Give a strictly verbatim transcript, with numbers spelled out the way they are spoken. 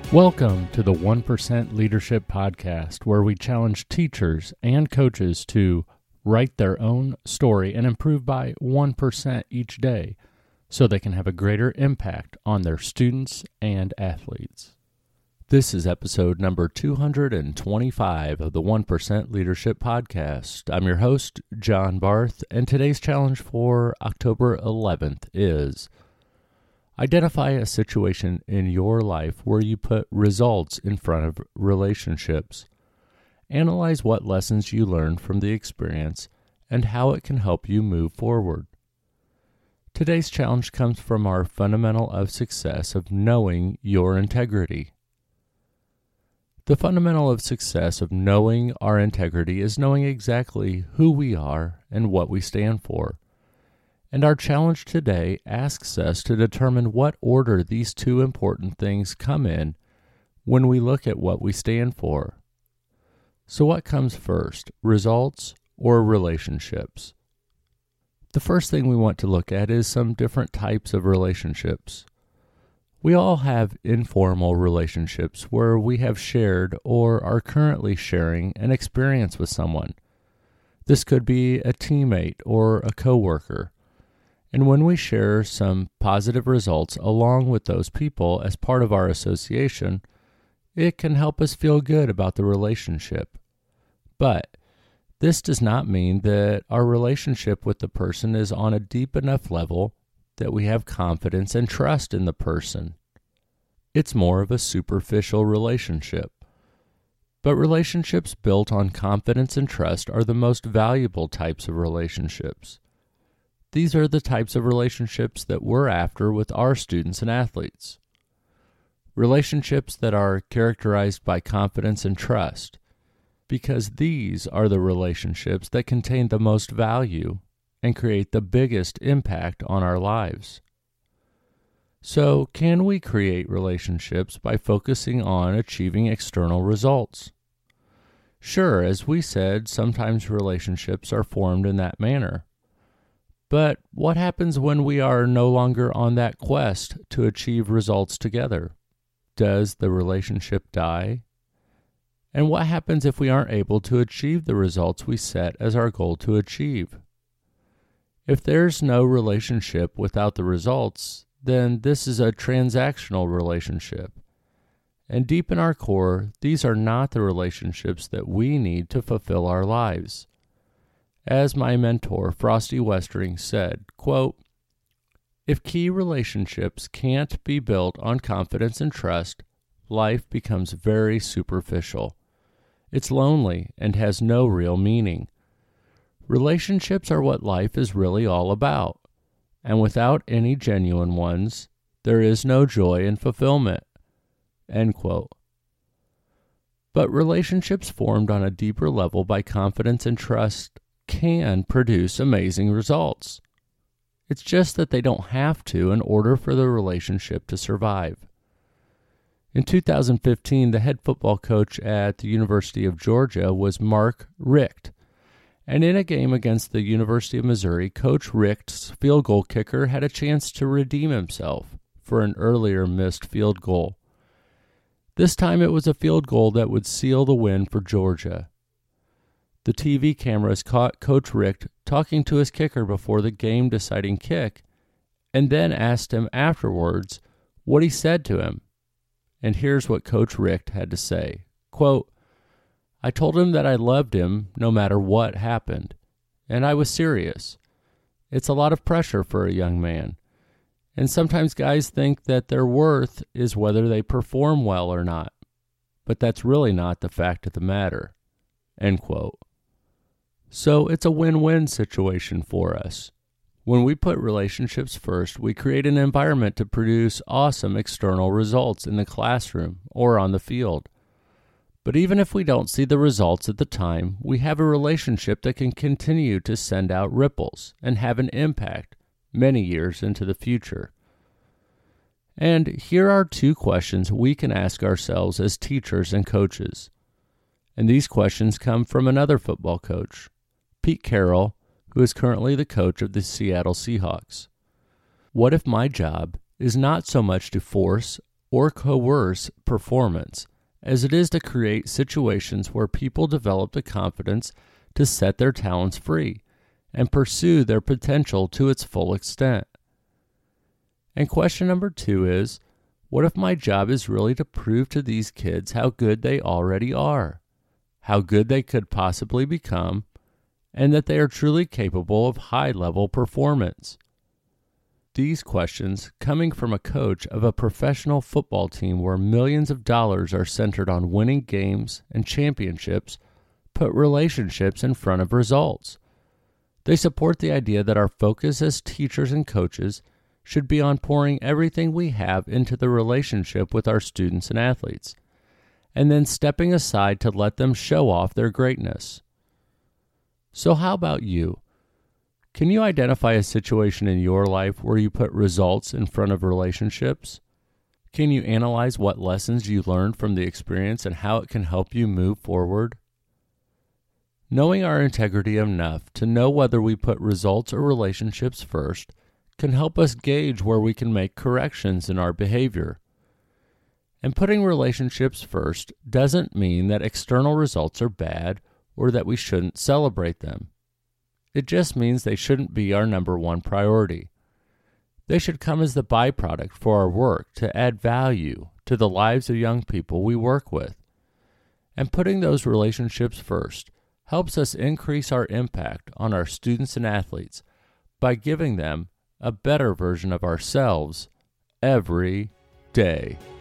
Welcome to the one percent Leadership Podcast, where we challenge teachers and coaches to write their own story and improve by one percent each day so they can have a greater impact on their students and athletes. This is episode number two hundred twenty-five of the one percent Leadership Podcast. I'm your host, John Barth, and today's challenge for October eleventh is identify a situation in your life where you put results in front of relationships. Analyze what lessons you learned from the experience and how it can help you move forward. Today's challenge comes from our fundamental of success of knowing your integrity. The fundamental of success of knowing our integrity is knowing exactly who we are and what we stand for. And our challenge today asks us to determine what order these two important things come in when we look at what we stand for. So what comes first, results or relationships? The first thing we want to look at is some different types of relationships. We all have informal relationships where we have shared or are currently sharing an experience with someone. This could be a teammate or a coworker. And when we share some positive results along with those people as part of our association, it can help us feel good about the relationship. But this does not mean that our relationship with the person is on a deep enough level that we have confidence and trust in the person. It's more of a superficial relationship. But relationships built on confidence and trust are the most valuable types of relationships. These are the types of relationships that we're after with our students and athletes. Relationships that are characterized by confidence and trust, because these are the relationships that contain the most value and create the biggest impact on our lives. So, can we create relationships by focusing on achieving external results? Sure, as we said, sometimes relationships are formed in that manner. But what happens when we are no longer on that quest to achieve results together? Does the relationship die? And what happens if we aren't able to achieve the results we set as our goal to achieve? If there's no relationship without the results, then this is a transactional relationship. And deep in our core, these are not the relationships that we need to fulfill our lives. As my mentor, Frosty Westring, said, quote, "If key relationships can't be built on confidence and trust, life becomes very superficial. It's lonely and has no real meaning. Relationships are what life is really all about, and without any genuine ones, there is no joy and fulfillment." End quote. But relationships formed on a deeper level by confidence and trust can produce amazing results. It's just that they don't have to in order for the relationship to survive. In two thousand fifteen, the head football coach at the University of Georgia was Mark Richt. And in a game against the University of Missouri, Coach Richt's field goal kicker had a chance to redeem himself for an earlier missed field goal. This time it was a field goal that would seal the win for Georgia. The T V cameras caught Coach Richt talking to his kicker before the game-deciding kick, and then asked him afterwards what he said to him. And here's what Coach Richt had to say. Quote, "I told him that I loved him no matter what happened, and I was serious. It's a lot of pressure for a young man, and sometimes guys think that their worth is whether they perform well or not, but that's really not the fact of the matter." End quote. So it's a win-win situation for us. When we put relationships first, we create an environment to produce awesome external results in the classroom or on the field. But even if we don't see the results at the time, we have a relationship that can continue to send out ripples and have an impact many years into the future. And here are two questions we can ask ourselves as teachers and coaches. And these questions come from another football coach, Pete Carroll, who is currently the coach of the Seattle Seahawks. What if my job is not so much to force or coerce performance, as it is to create situations where people develop the confidence to set their talents free and pursue their potential to its full extent. And question number two is, what if my job is really to prove to these kids how good they already are, how good they could possibly become, and that they are truly capable of high-level performance? These questions, coming from a coach of a professional football team where millions of dollars are centered on winning games and championships, put relationships in front of results. They support the idea that our focus as teachers and coaches should be on pouring everything we have into the relationship with our students and athletes, and then stepping aside to let them show off their greatness. So how about you? Can you identify a situation in your life where you put results in front of relationships? Can you analyze what lessons you learned from the experience and how it can help you move forward? Knowing our integrity enough to know whether we put results or relationships first can help us gauge where we can make corrections in our behavior. And putting relationships first doesn't mean that external results are bad or that we shouldn't celebrate them. It just means they shouldn't be our number one priority. They should come as the byproduct for our work to add value to the lives of young people we work with. And putting those relationships first helps us increase our impact on our students and athletes by giving them a better version of ourselves every day.